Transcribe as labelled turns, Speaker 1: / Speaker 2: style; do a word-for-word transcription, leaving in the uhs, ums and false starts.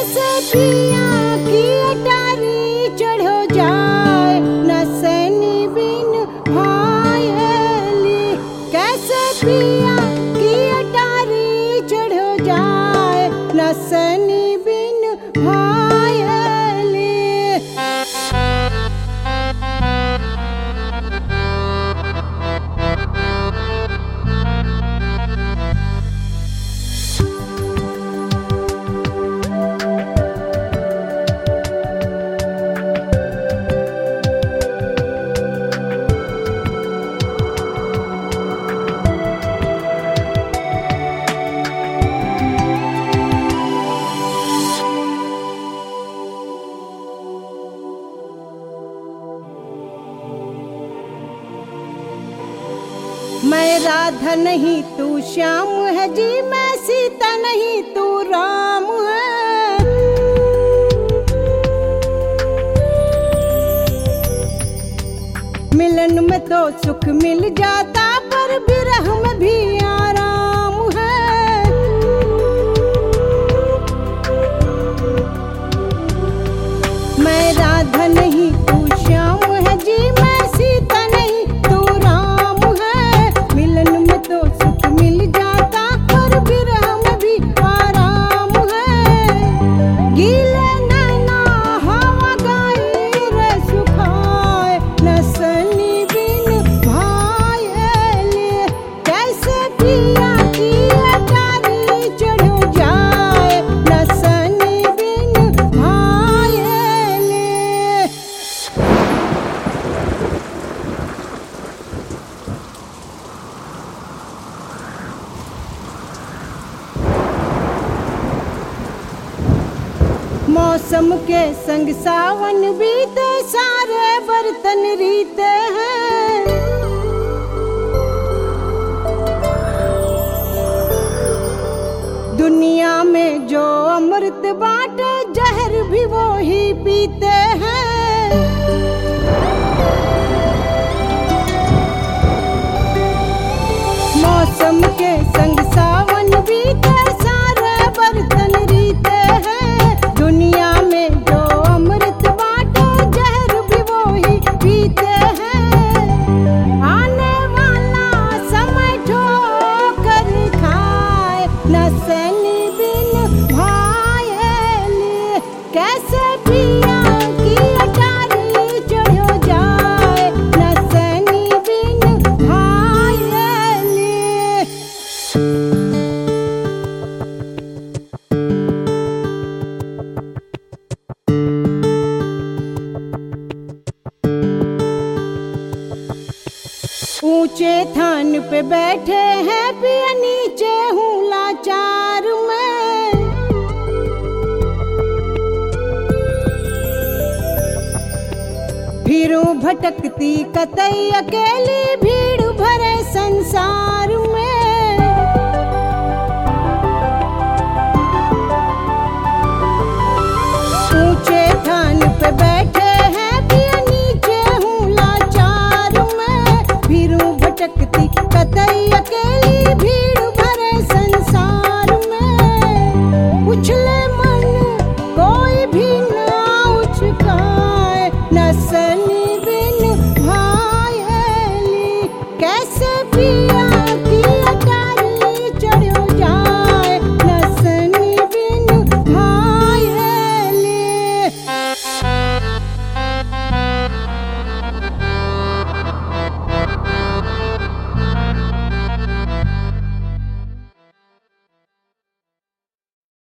Speaker 1: कैसे पिया की अटारी चढ़ो जाए न सैनी बिन भायली। कैसे पिया की अटारी चढ़ो जाए न सैनी बिन भायली। मैं राधा नहीं तू श्याम है जी, मैं सीता नहीं तू राम है। मिलन में तो सुख मिल जाता पर विरह में भी आराम है। मैं राधा नहीं तू श्याम है जी, मैं सीता नहीं तू राम है। मिलन में तो सुख मिल जाता पर विरह में भी आराम है। गीले नैना हवा गाए रे सुखाए न सनी बिन भायली। कैसे पिया की अटारी चढ़ो जाए न सनी बिन भायली। मौसम के संग सावन बीते सारे बर्तन रीते हैं। दुनिया में जो अमृत बाटे जहर भी वो ही पीते हैं। मौसम के संग सावन बीते सारे बर्तन रीते हैं। दुनिया में जो अमृत बाटे जहर भी वो ही पीते हैं। आने वाला समय ठोकर खाए न सैनी बिन भायली। कैसे पिया की अटारी चढ़ो जाए न सैनी बिन भायली। ऊंचे थान पे बैठे हैं पिया, नीचे हूँ लाचार मैं। फिरूं भटकती कतई अकेली भीड़ भरे संसार में।